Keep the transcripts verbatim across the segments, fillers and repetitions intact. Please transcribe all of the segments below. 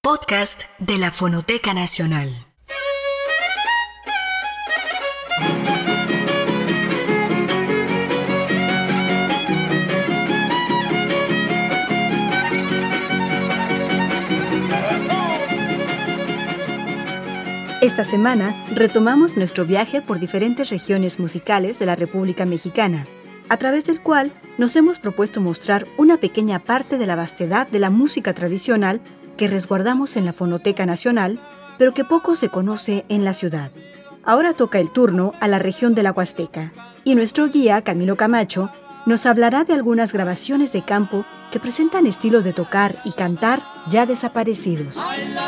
Podcast de la Fonoteca Nacional. Esta semana retomamos nuestro viaje por diferentes regiones musicales de la República Mexicana, a través del cual nos hemos propuesto mostrar una pequeña parte de la vastedad de la música tradicional que resguardamos en la Fonoteca Nacional, pero que poco se conoce en la ciudad. Ahora toca el turno a la región de la Huasteca, y nuestro guía, Camilo Camacho, nos hablará de algunas grabaciones de campo que presentan estilos de tocar y cantar ya desaparecidos.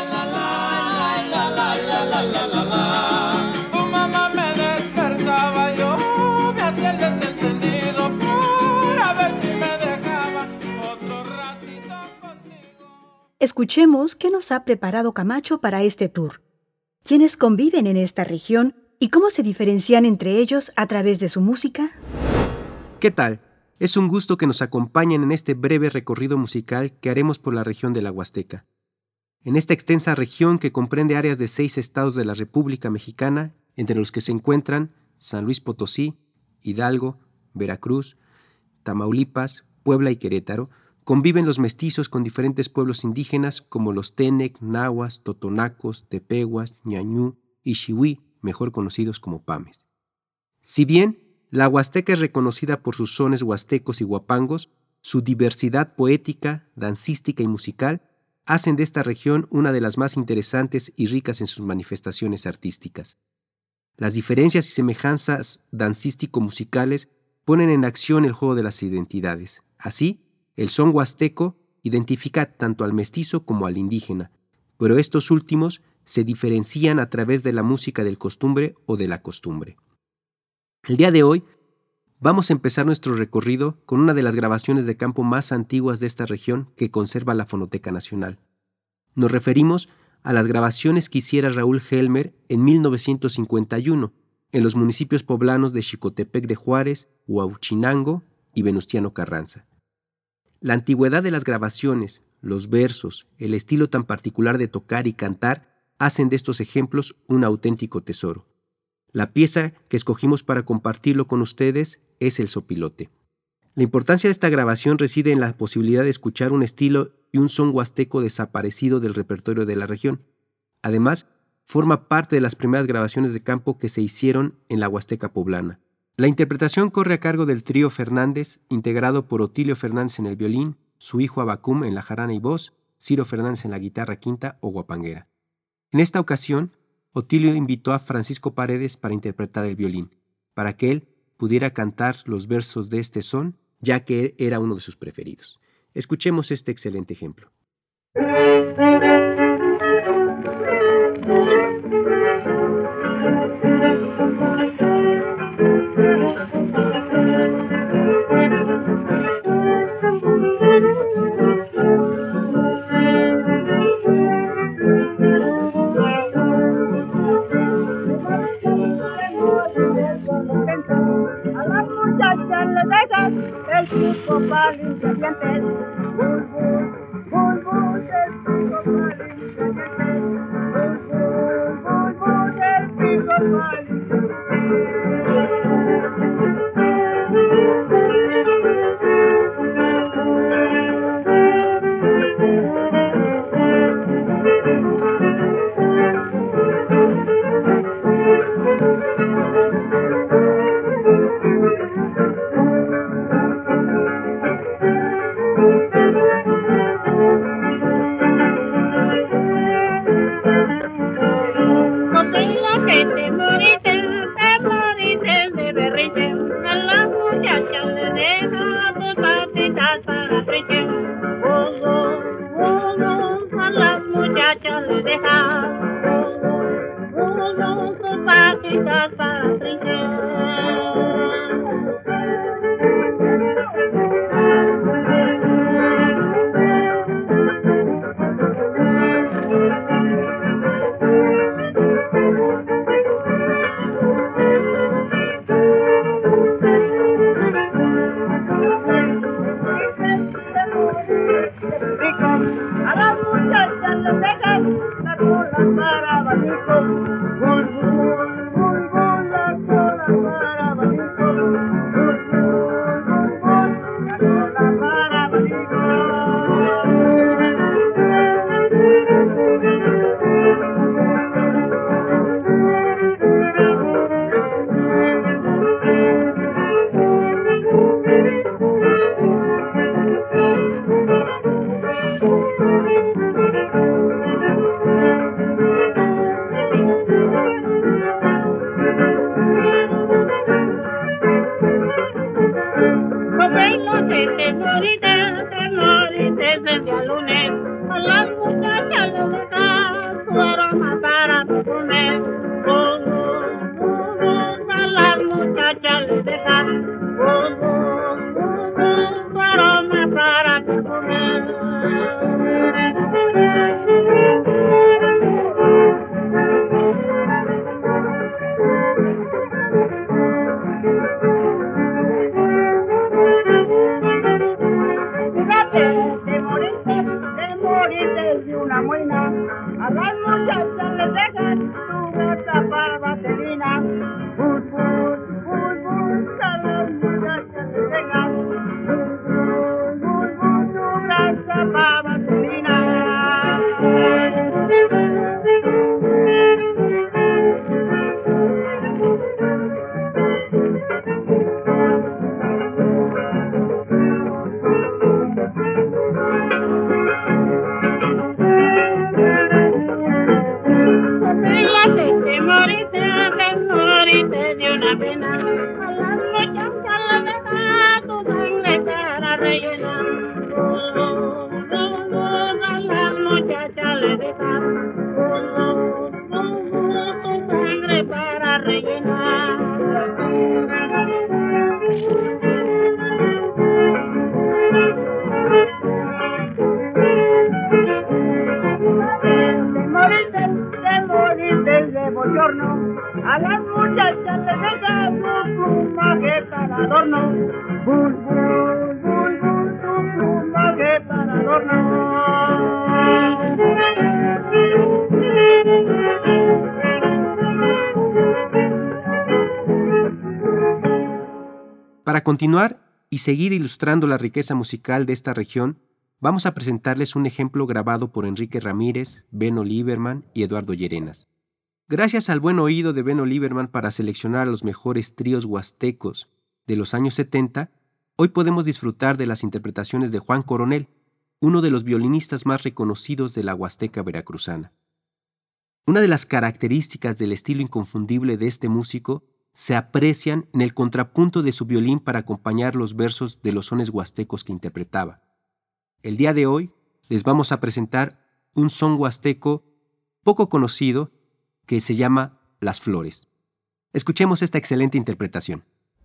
Tu mamá me despertaba, yo me hacía el desentendido para ver si me dejaba otro ratito contigo. Escuchemos qué nos ha preparado Camacho para este tour. ¿Quiénes conviven en esta región y cómo se diferencian entre ellos a través de su música? ¿Qué tal? Es un gusto que nos acompañen en este breve recorrido musical que haremos por la región de la Huasteca. En esta extensa región que comprende áreas de seis estados de la República Mexicana, entre los que se encuentran San Luis Potosí, Hidalgo, Veracruz, Tamaulipas, Puebla y Querétaro, conviven los mestizos con diferentes pueblos indígenas como los Tenec, Nahuas, Totonacos, Tepehuas, Ñañú y Xihui, mejor conocidos como Pames. Si bien la Huasteca es reconocida por sus sones huastecos y huapangos, su diversidad poética, dancística y musical hacen de esta región una de las más interesantes y ricas en sus manifestaciones artísticas. Las diferencias y semejanzas dancístico-musicales ponen en acción el juego de las identidades. Así, el son huasteco identifica tanto al mestizo como al indígena, pero estos últimos se diferencian a través de la música del costumbre o de la costumbre. El día de hoy vamos a empezar nuestro recorrido con una de las grabaciones de campo más antiguas de esta región que conserva la Fonoteca Nacional. Nos referimos a las grabaciones que hiciera Raúl Helmer en mil novecientos cincuenta y uno en los municipios poblanos de Xicotepec de Juárez, Huauchinango y Venustiano Carranza. La antigüedad de las grabaciones, los versos, el estilo tan particular de tocar y cantar hacen de estos ejemplos un auténtico tesoro. La pieza que escogimos para compartirlo con ustedes es el zopilote. La importancia de esta grabación reside en la posibilidad de escuchar un estilo y un son huasteco desaparecido del repertorio de la región. Además, forma parte de las primeras grabaciones de campo que se hicieron en la Huasteca poblana. La interpretación corre a cargo del trío Fernández, integrado por Otilio Fernández en el violín, su hijo Abacum en la jarana y voz, Ciro Fernández en la guitarra quinta o guapanguera. En esta ocasión, Otilio invitó a Francisco Paredes para interpretar el violín, para que él pudiera cantar los versos de este son, ya que era uno de sus preferidos. Escuchemos este excelente ejemplo. El chico palín se siente el bul, bul, bul, bul del chico palín se siente el bul, bul, bul, bul del chico palín. A las muchachas les deja A las muchachas les deja su plumaje para adorno. Bul, bul, bul, bul, su plumaje para adorno. Para continuar y seguir ilustrando la riqueza musical de esta región, vamos a presentarles un ejemplo grabado por Enrique Ramírez, Beno Lieberman y Eduardo Llerenas. Gracias al buen oído de Beno Lieberman para seleccionar a los mejores tríos huastecos de los años setenta, hoy podemos disfrutar de las interpretaciones de Juan Coronel, uno de los violinistas más reconocidos de la Huasteca veracruzana. Una de las características del estilo inconfundible de este músico se aprecian en el contrapunto de su violín para acompañar los versos de los sones huastecos que interpretaba. El día de hoy les vamos a presentar un son huasteco poco conocido que se llama Las Flores. Escuchemos esta excelente interpretación.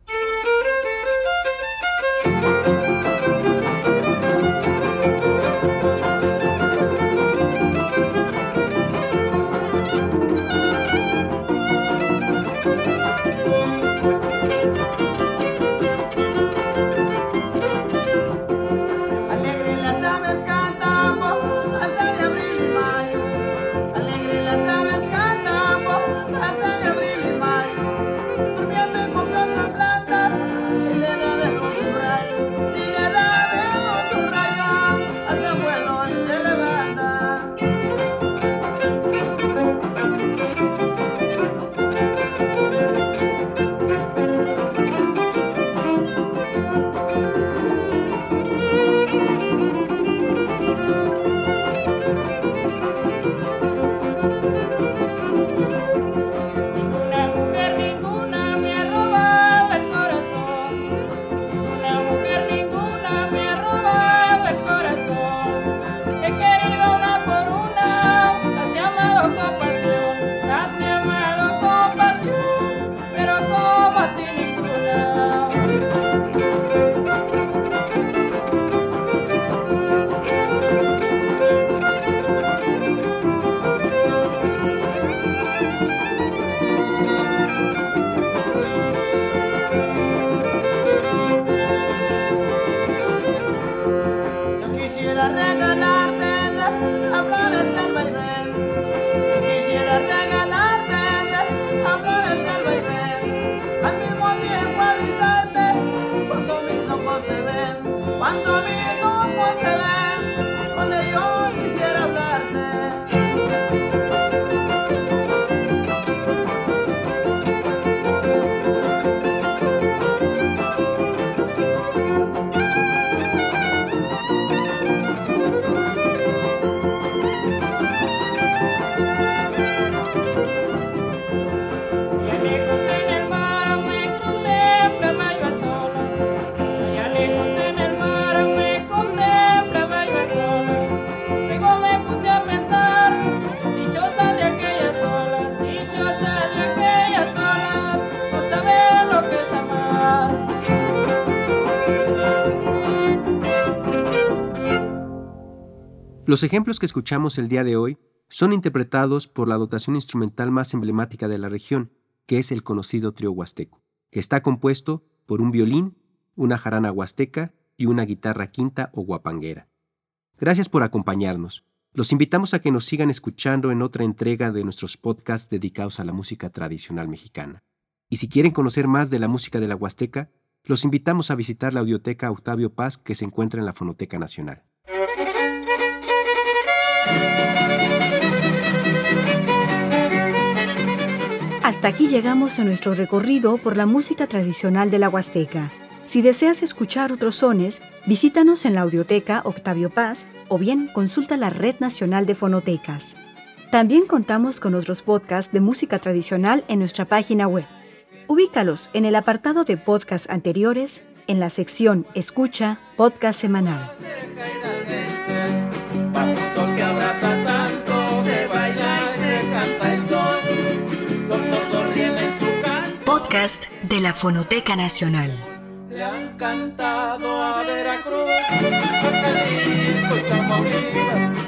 Los ejemplos que escuchamos el día de hoy son interpretados por la dotación instrumental más emblemática de la región, que es el conocido trío huasteco, que está compuesto por un violín, una jarana huasteca y una guitarra quinta o guapanguera. Gracias por acompañarnos. Los invitamos a que nos sigan escuchando en otra entrega de nuestros podcasts dedicados a la música tradicional mexicana. Y si quieren conocer más de la música de la Huasteca, los invitamos a visitar la Audioteca Octavio Paz, que se encuentra en la Fonoteca Nacional. Hasta aquí llegamos a nuestro recorrido por la música tradicional de la Huasteca. Si deseas escuchar otros sones, visítanos en la Audioteca Octavio Paz o bien consulta la Red Nacional de Fonotecas. También contamos con otros podcasts de música tradicional en nuestra página web. Ubícalos en el apartado de podcasts anteriores, en la sección Escucha, Podcast Semanal. Bajo un sol que abraza tanto, se baila y se canta el sol. Los tordos ríen en su canto. Podcast de la Fonoteca Nacional. Le han cantado a Veracruz, a Jalisco y Tamaulipas.